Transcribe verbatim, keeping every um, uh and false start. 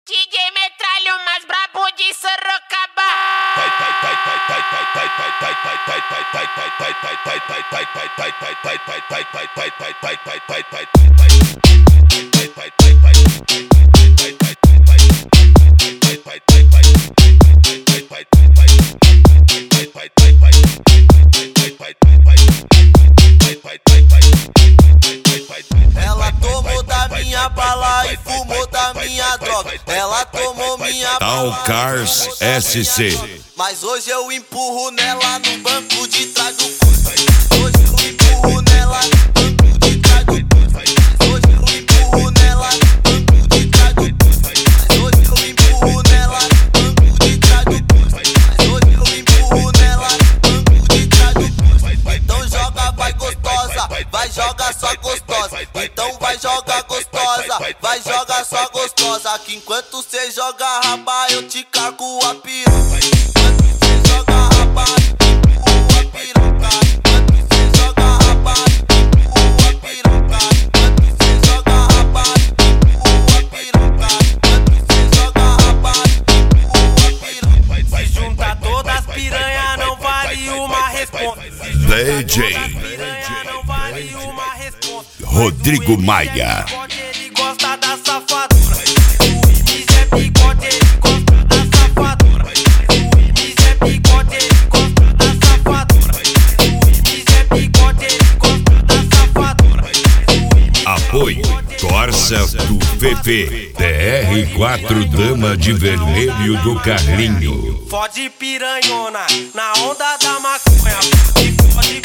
D J Metralha, o mais brabo de Sorocaba. Ela tomou da minha bala e fumou da minha droga. Ela tomou minha Tal bala Cars S C. Mas hoje eu empurro nela no banco de trás do carro. Hoje eu empurro nela no banco de trás do carro. Hoje eu empurro nela no banco de trás do carro. Hoje eu empurro nela no banco de trás do carro. Hoje eu empurro nela no banco de trás do carro. Então joga, vai gostosa, vai joga só gostosa. Então vai jogar gostosa, vai jogar só gostosa. Que enquanto cê joga raba, eu te cago a piroca. Enquanto cê joga raba, empurro a piroca. Enquanto cê joga raba, empurro a piroca. Enquanto cê joga raba, empurro a piroca. Enquanto cê joga raba, empurro a piroca. Se juntar todas as piranha não vale uma resposta. D J Piranha não vale uma resposta. Rodrigo Maia. Ele gosta da safadura. O Imis é bigode, ele gosta da safadura. O Imis é bigode, ele gosta da safadura. O Imis é bigode, ele gosta da safadura. Apoio Corsa do V V. T R quatro Dama de Vermelho do Carlinho. Fode piranhona, na onda da maconha. Fode